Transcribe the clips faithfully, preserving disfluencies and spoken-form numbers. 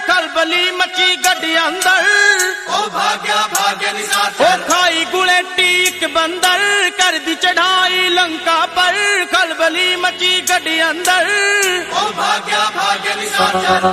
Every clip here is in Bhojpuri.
खलबली मची गड्डी अंदर ओ भाग्या भाग्य निशाचर ओ खाई गुले टीक बंदर कर दी चढ़ाई लंका पर खलबली मची गड्डी अंदर ओ भाग्या भाग्य निशाचर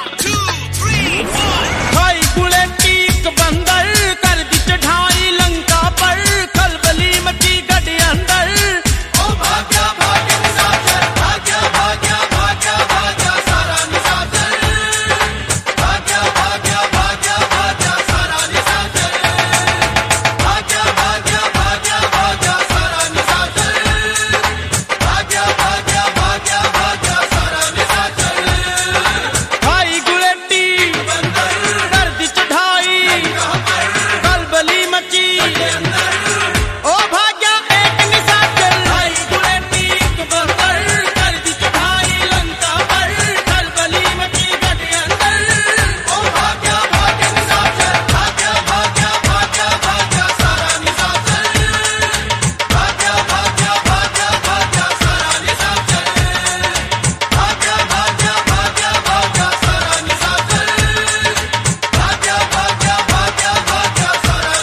खाई गुले टीक बंदर कर दी चढ़ाई लंका पर खलबली मची गड्डी अंदर ओ भाग्या भाग्य निशाचर भाग्या भाग्या भाग्या भाग्या सारा निशाचर भाग्या भाग्या भाग्या भाग्या सारा निशाचर भाग्या भाग्या भाग्या भाग्या सारा निशाचर भाग्या भाग्या भाग्या भाग्या सारा निशाचर खाई गुले टीक बंदर कर दी चढ़ाई खलबली मची ओ भाग्या एक निशाचर खाई गुले टीक बंदर कर दी चढ़ाई लंका पर खलबली मची गड्डी अंदर ओ भाग्या भाग्य निशाचर भाग्या भाग्या भाग्या भाग्या सारा निशाचर भाग्या भाग्या भाग्या भाग्या सारा निशाचर भाग्या भाग्या भाग्या भाग्या सारा निशाचर भाग्या भाग्या भाग्या भाग्या सारा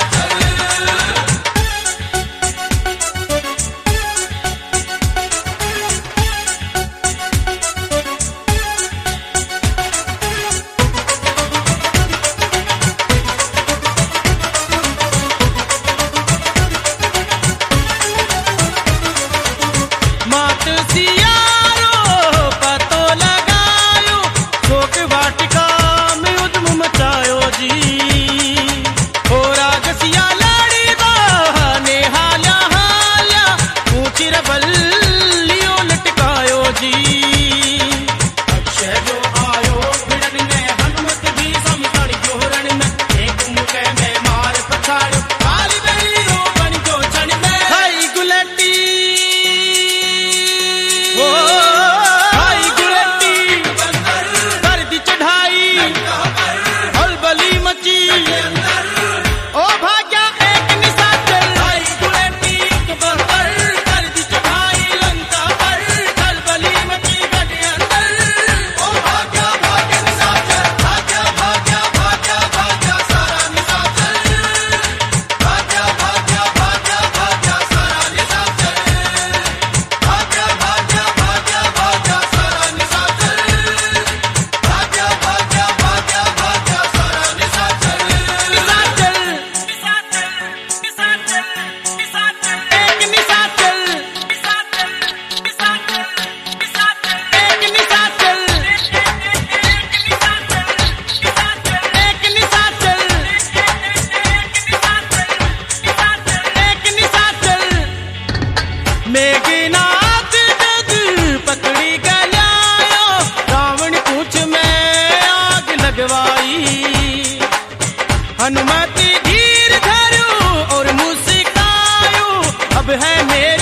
निशाचर मात सियारो पतो लगायो शोक वाटिका में उद्म मचायो जी हो रागसिया लाड़ी बहाने हाल्या हाल्या ऊंची रबल्लियों लटकायो जी अक्षय जो आयो भिड़न में हनुमत भी समझण जोहरण में एक मुके में मार पछाड़ो काली बेली रो बन जो छण में खाई गुलटी ओ खाई गुलटी कर दी चढ़ाई खलबली मची ओ भाग्या एक निशाचर खाई गुलटी बंदर कर दी चढ़ाई लंका पर खलबली मची गड्डी अंदर ओ भाग्या भाग्य निशाचर भाग्या भाग्या भाग्या भाग्या सारा निशाचर भाग्या भाग्या भाग्या भाग्या सारा निशाचर भाग्या भाग्या भाग्या भाग्या सारा निशाचर भाग्या भाग्या भाग्या भाग्या सारा निशाचर एक निशाचर एक निशाचर एक निशाचर एक निशाचर मेघनाथ जग पकड़ी गलायो रावण पूछ में आग लगवाई हनुमति धीर धरो और मुस्कायो अब है मेरा